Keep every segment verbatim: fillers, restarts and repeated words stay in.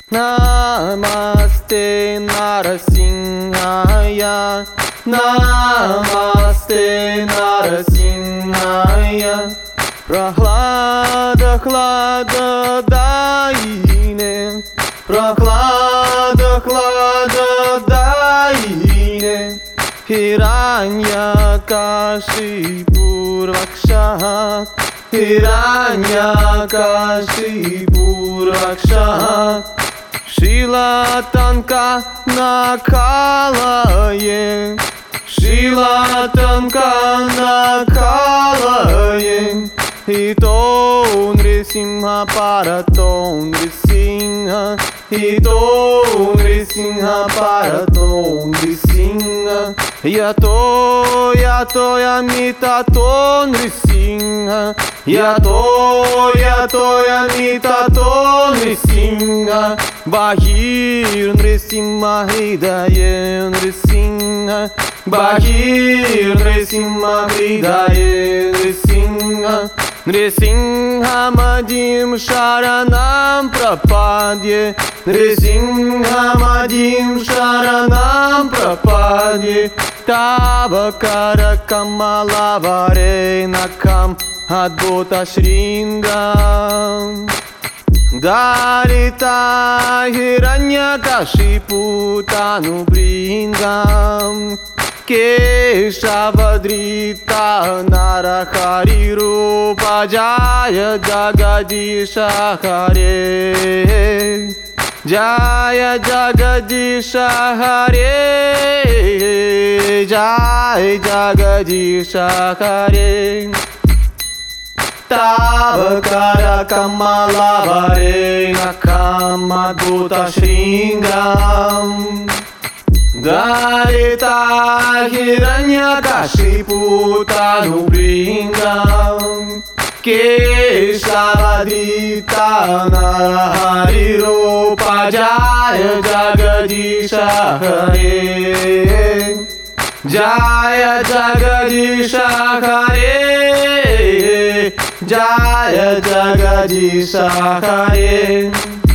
Намасте Нарасимхая, Намасте Нарасимхая. Прохлада, хлада, дайне, прохлада, хлада, дайне. Хираньякашипу Ракша, Хираньякашипу Ракша. Шила танка накалае, шила танка накалае. И то Нрисимха парато Нрисимха, и то Нрисимха парато Нрисимха. Я то, я то, я мита то Нрисимха, я то, я то, я мита то Нрисимха. Бахир Нрисимха, Хридае Нрисимха, Бахир Нрисимха, Хридае Нрисимха. Нрисимха Мадим Шаранам Прападье, Нрисимха Мадим Шаранам Прападье. Тава Кара Камала Варенакам Адбута Шрингам. Дарита Хираньякашипу Тану Брингам. Кешавадрита Нарахари Рупа Джая Джагадиша Харе, Джая Джагадиша Харе, Джая Джагадиша Харе. Тавакара Камала Варенакам Адбута Шрингам. Дарита Хираньякашипу Тану Брингам. Кешавадрита Нарахари Рупа Джая Джагадиша Харе, Джая Джагадиша Харе, Джая Джагадиша Харе.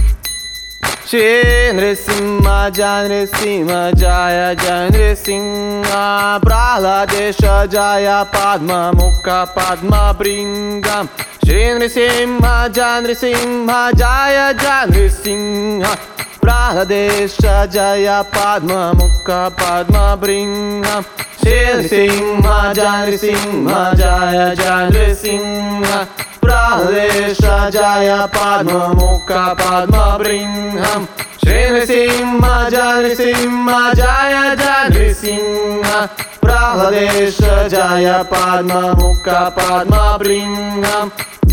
Шри Нрисимха Джая Нрисимха Джая Джая Нрисимха. Прахладеша Джая Падма Мукха Падма Брингам. Шри Нрисимха Джая Нрисимха Джая Джая Нрисимха. Прахладеша Джая Падма Мукха Падма Брингам. Шри Нрисимха Джая Нрисимха Джая Джая Нрисимха. Прахладеша Джая Падма Мукха Падма Брингам. Шри Нрисимха Джая Нрисимха Джая Джая Нрисимха. Прахладеша Джая Падма Мукха Падма Брингам.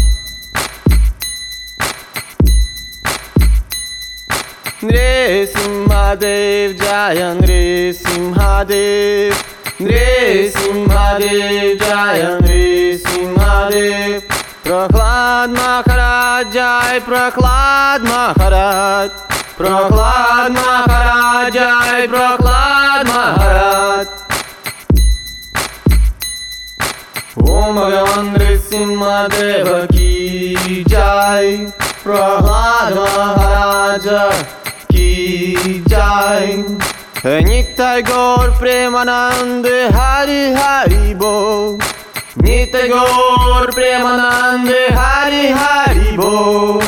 Нрисимхадев Джая Нрисимхадев, Нрисимхадев Джая Нрисимхадев. Прохлад Махарадж Джай Прохлад Махарадж, Прохлад Махарадж Джай Прохлад Махарадж. Ом Бхагаван Нрисимхадева ки джай, Прохлад Махараджа ки джай. Ниттай Гор Премананде Хари Хари Бол, Ниттай Гор Премананде Хари Хари Бол.